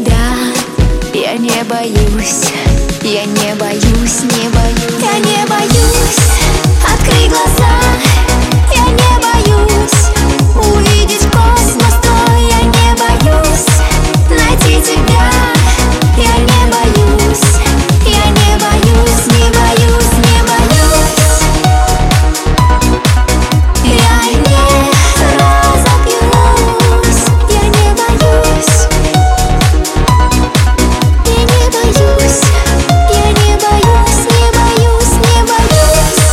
тебя я не боюсь, я не боюсь, не боюсь. Я не боюсь, открыть глаза. Я не боюсь увидеть космос твой. Я не боюсь найти тебя. Я не боюсь, я не боюсь, не боюсь, не боюсь. Я не разобьюсь. Я не боюсь. Я не боюсь. Я не боюсь, не боюсь, не боюсь.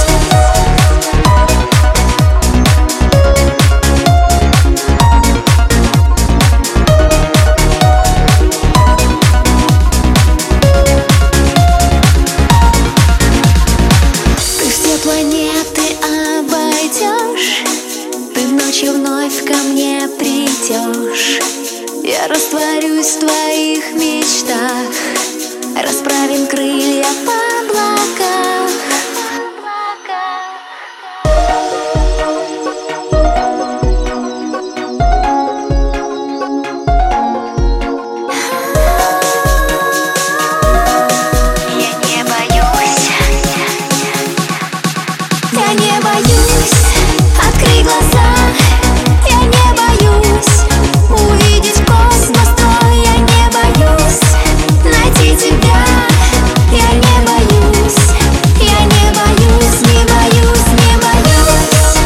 Ты все планеты обойдешь, ты ночью вновь ко мне придешь. Я растворюсь в твоих мечтах, расправим крылья в облаках. Я не боюсь. Я не боюсь открыть глаза. Я не боюсь увидеть космос твой. Я не боюсь найти тебя. Я не боюсь. Я не боюсь, не боюсь, не боюсь.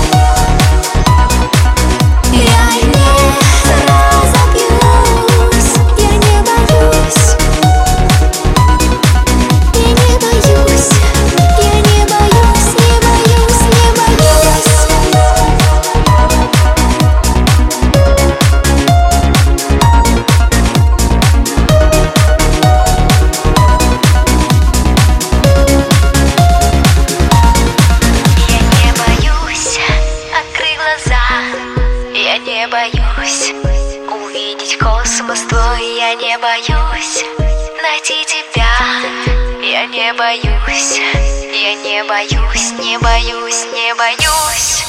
Я не разобьюсь. Я не боюсь. Я не боюсь. Я не боюсь, не боюсь, не боюсь. Я не боюсь открыть глаза. Я не боюсь увидеть космос твой. Я не боюсь найти тебя. Я не боюсь. Я не боюсь, не боюсь, не боюсь.